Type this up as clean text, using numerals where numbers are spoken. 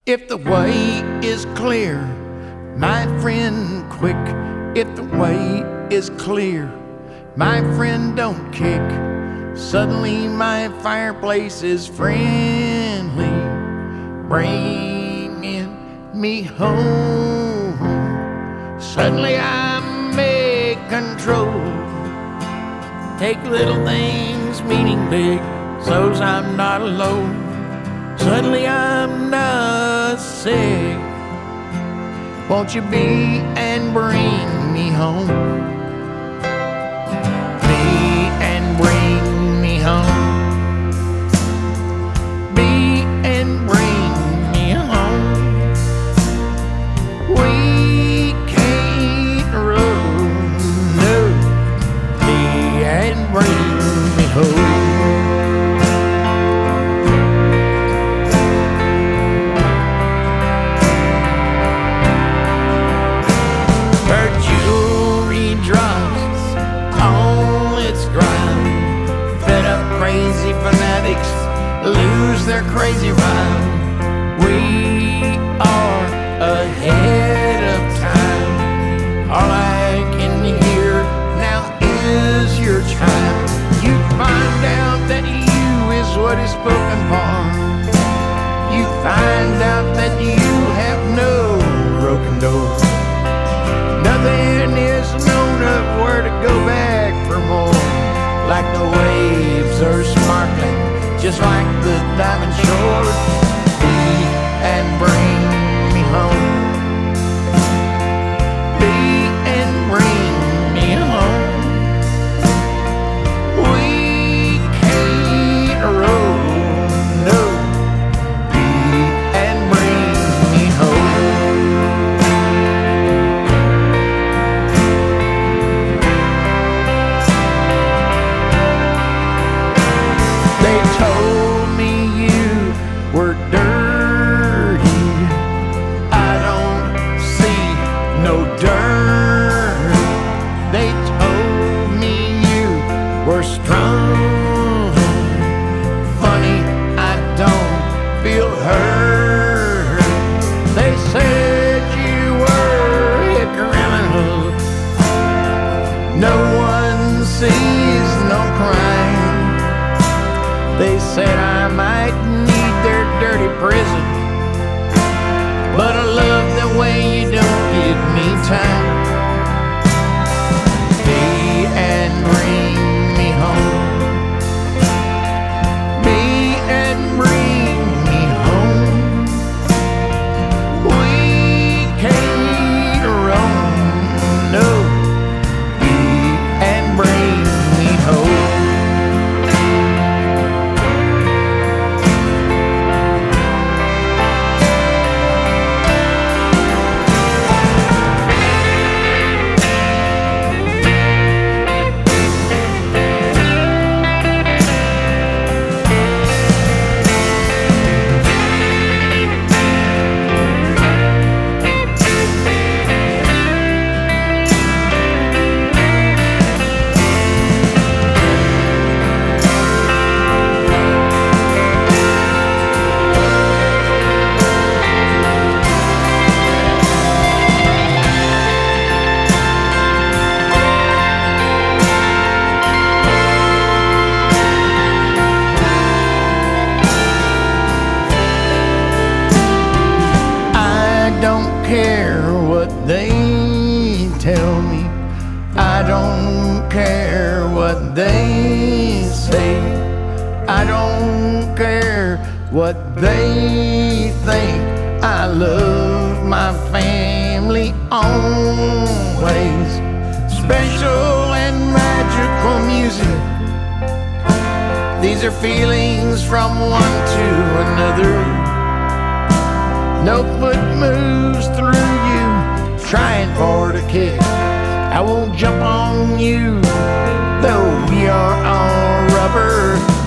If the way is clear, my friend, quick. If the way is clear, my friend, don't kick. Suddenly my fireplace is friendly, bringing me home. Suddenly I'm in control. Take little things meaning big, so's I'm not alone. Suddenly I'm not sick. Won't you be and bring me home? Be and bring me home. Be and bring me home. We can't roll, no. Be and bring me home. Crazy fanatics lose their crazy rhyme. We are ahead of time. All I can hear now is your chime. You find out that you is what is spoken for. You find out that you have no broken door. Nothing is known of where to go back for more. Like the waves are sparkling, just like the diamond shore. Be and bring me home. Be and bring me home. We can't roll, no. Be and bring me home. Told me you were dirty. I don't see no dirt. They told me you were strong. Funny, I don't feel hurt. They said you were a criminal. No one sees no crime. They said I might need their dirty prison, but I love the way you don't give me time. Be and bring me home. Be and bring me home. We can't roam, no. Be and bring me home. Care what they tell me. I don't care what they say. I don't care what they think. I love my family always. Special and magical music. These are feelings from one to another. No foot moves through you, trying for the kick. I won't jump on you, though you're all rubber.